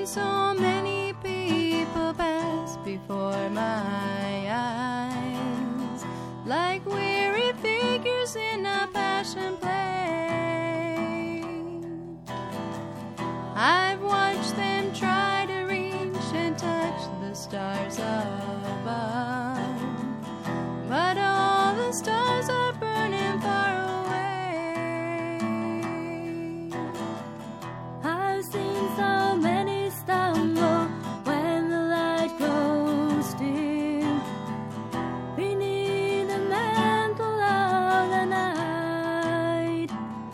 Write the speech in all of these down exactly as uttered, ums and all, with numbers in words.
see so many people pass before my eyes, like weary figures in a passion play. I've watched them try to reach and touch the stars above, but all the stars are burning far away. I've seen so many stumble when the light grows dim, beneath the mantle of the night.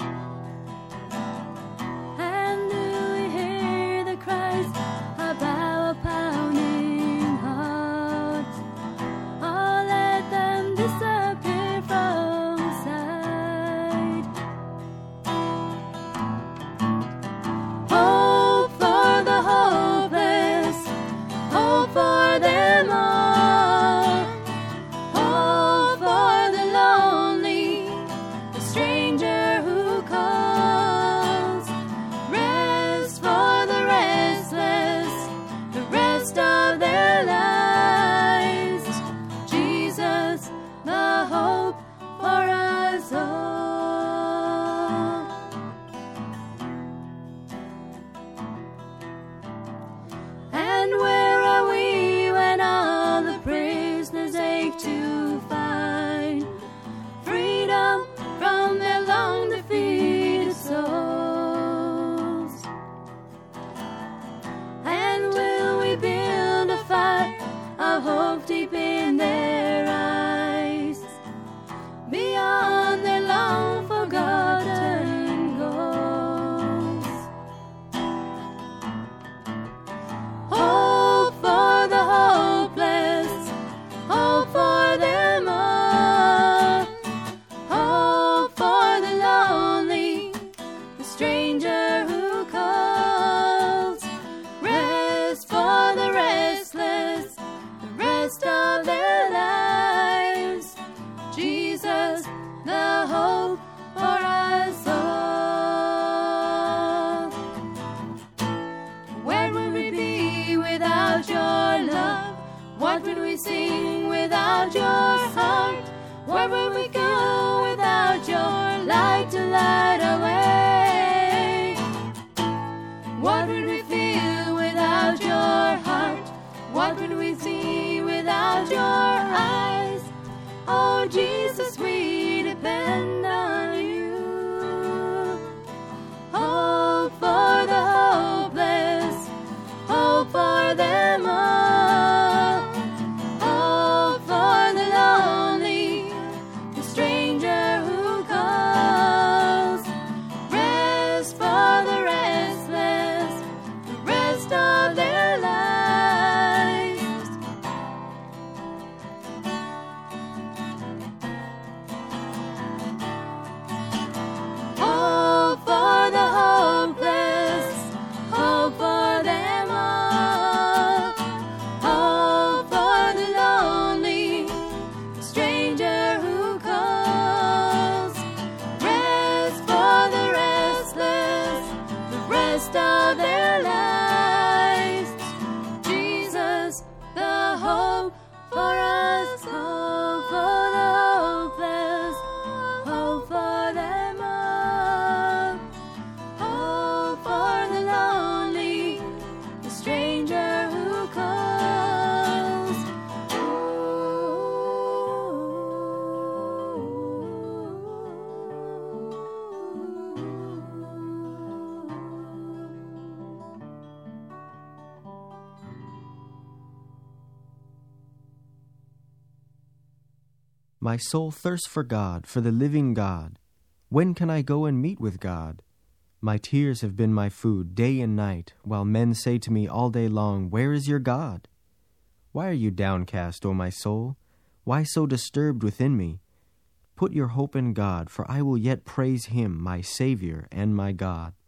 And do we hear the cries of our pounding hearts? Oh, let them disappear from sight. Hope for the hopeless, hope for them all, hope for the lonely, the stranger who calls, rest for the restless, the rest of their lives. Jesus, the hope for us all. And where are we when all the prisoners ache to find freedom from their long defeated souls? And will we build a fire of hope deep in their eyes, beyond their long forgotten goals? Hope for the hopeless, hope for them all, hope for the lonely, the stranger who calls, rest for the restless, the rest of their lives. Jesus, the hope for us all. Where would we be without your love? What would we sing without your heart? Where would we go without your light to light our way? What would we feel without your heart? What would we see without your eyes? Oh, Jesus, we depend on you. Hope for the hopeless, hope for them all, hope for the lonely, the stranger who calls, rest for the restless, the rest of their lives. Hope for the hopeless, hope for them all, hope for the lonely, the stranger who calls, rest for the restless, the rest of their lives. Jesus, the hope for us, hope for the hopeless, hope for them all, hope for the lonely, the stranger who calls. My soul thirsts for God, for the living God. When can I go and meet with God? My tears have been my food day and night, while men say to me all day long, where is your God? Why are you downcast, O my soul? Why so disturbed within me? Put your hope in God, for I will yet praise him, my Savior and my God.